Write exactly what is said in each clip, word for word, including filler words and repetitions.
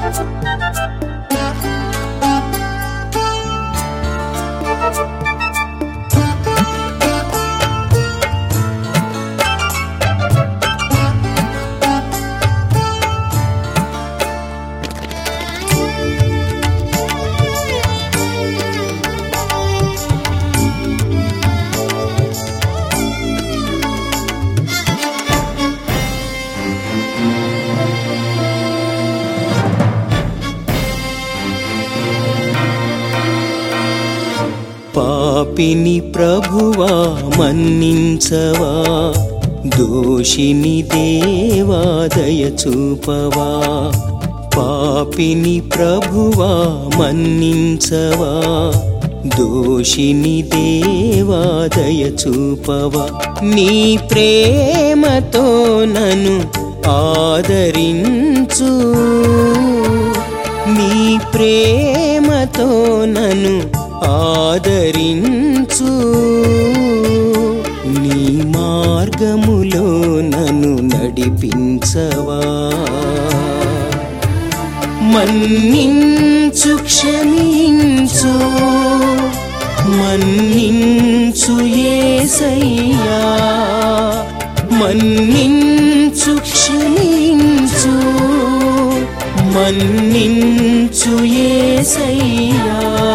పాపిని ప్రభువా మన్నించవా, దోషిని దేవా దయ చూపవా. పాపిని ప్రభువా మన్నించవా, దోషిని దేవా దయ చూపవా. నీ ప్రేమతో నన్ను ఆదరించు, నీ ప్రేమతో నన్ను ఆదరించు. నీ మార్గములో నన్ను నడిపించవా. మన్నించు క్షమించు, మన్నించు యేసయ్యా. మన్నించు క్షమించు, మన్నించు యేసయ్యా.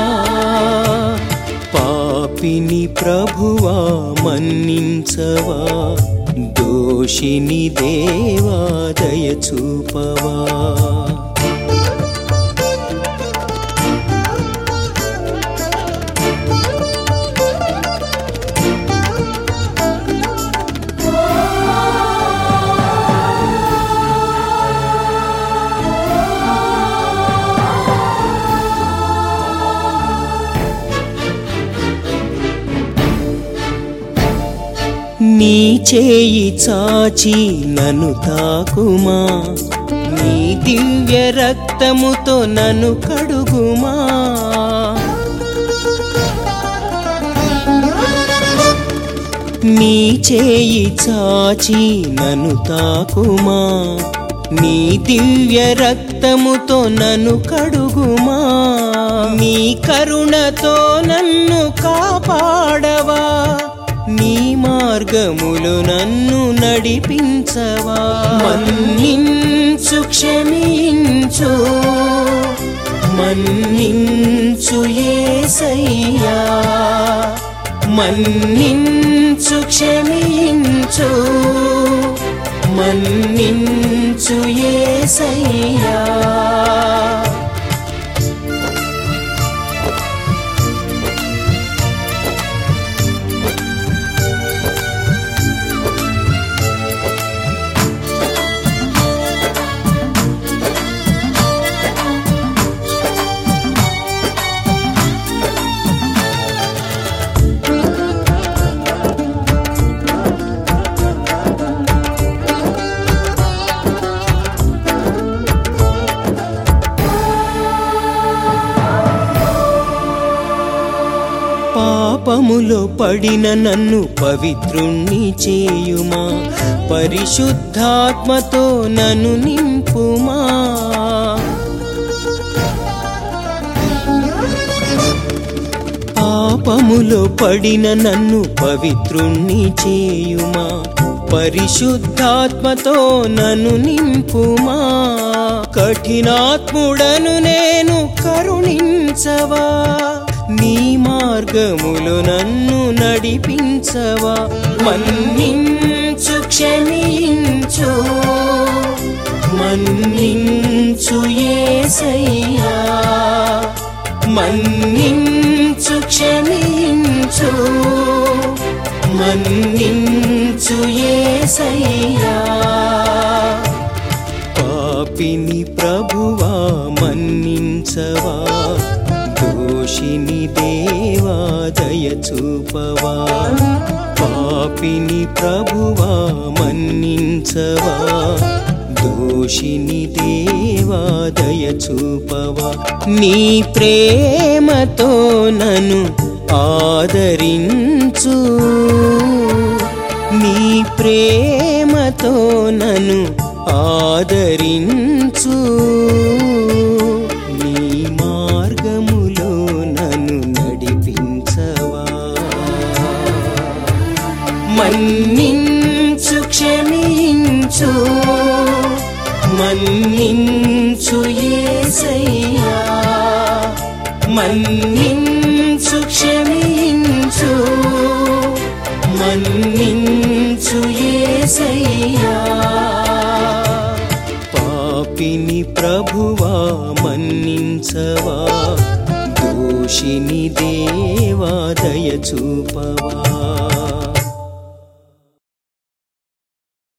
పాపిని ప్రభువా మన్నించవా, దోషిని దేవా దయ చూపవా. నీ చేయి చాచి నన్ను తాకుమా, నీ దివ్య రక్తముతో నన్ను కడుగుమా. నీ చేయి చాచి నన్ను తాకుమా, నీ దివ్య రక్తముతో నన్ను కడుగుమా. నీ కరుణతో నన్ను కాపాడవా, నీ మార్గములు నన్ను నడిపించవా. మన్నించు క్షమించు, మన్నించు యేసయ్యా. మన్నించు క్షమించు, మన్నించు యేసయ్యా. పాపములో పడిన నన్ను పవిత్రుణ్ణి చేయుమా, పరిశుద్ధాత్మతో నన్ను నింపుమా. పాపములో పడిన నన్ను పవిత్రుణ్ణి చేయుమా, పరిశుద్ధాత్మతో నన్ను నింపుమా. కఠినాత్ముడను నేను కరుణించవా, నీ మార్గములు నన్ను నడిపించవా. మన్నించు క్షమించు, మన్నించు యేసయ్యా. మన్నించు క్షమించు, మన్నించు యేసయ్యా. పాపిని ప్రభువా మన్నించవా, దోషిని దేవా దయ చూపవా. పాపిని ప్రభువా మన్నించవా, దోషిని దేవా దయ చూపవా. నీ ప్రేమతో నన్ను ఆదరించు, నీ ప్రేమతో నన్ను ఆదరించు. మన్నించు క్షమించు మన్నించు యేసయ్యా మన్నించు క్షమించు మన్నించు యేసయ్యా పాపిని ప్రభువా మన్నించవా దోషిని దేవా దయ చూపవా